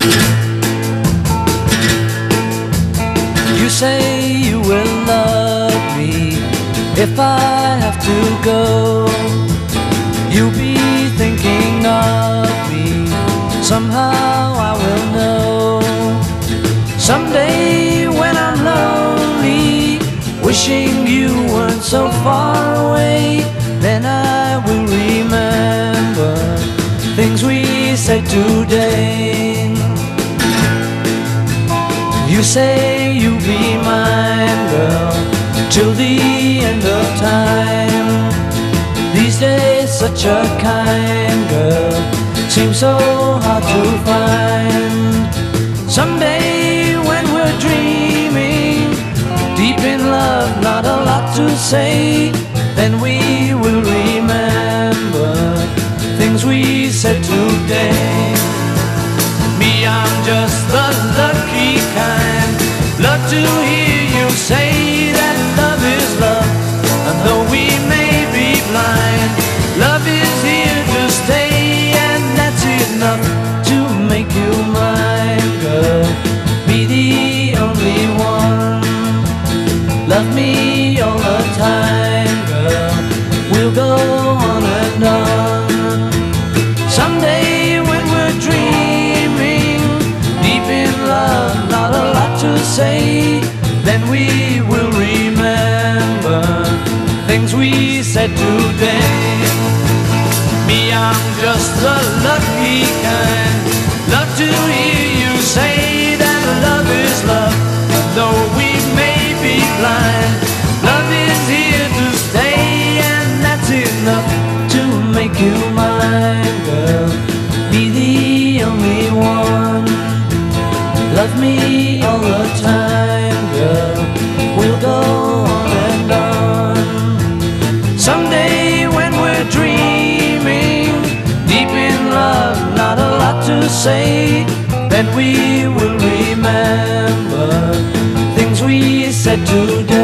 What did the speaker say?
You say you will love me if I have to go. You'll be thinking of me, somehow I will know. Someday when I'm lonely, wishing you weren't so far away, then I will remember things we said today. You say you'll be mine, girl, till the end of time. These days such a kind girl seems so hard to find. Someday when we're dreaming, deep in love, not a lot to say, then we will remember things we said today. Me, I'm just the lucky kind, love to hear you say that love is love. And though we may be blind, love is here to stay, and that's enough to make you mine, girl. Be the only one, love me all the time, girl. We'll go on and on. Someday when we're dreaming, deep in love, not a lot to say, then we will remember things we said today. Me, I'm just the lucky kind, love to hear you say that love is love. And though we may be blind, love is here to stay, and that's enough to make you mine, girl. Be the only one, love me all the time, girl. We'll go on and on. Someday when we're dreaming, deep in love, not a lot to say, then we will remember things we said today.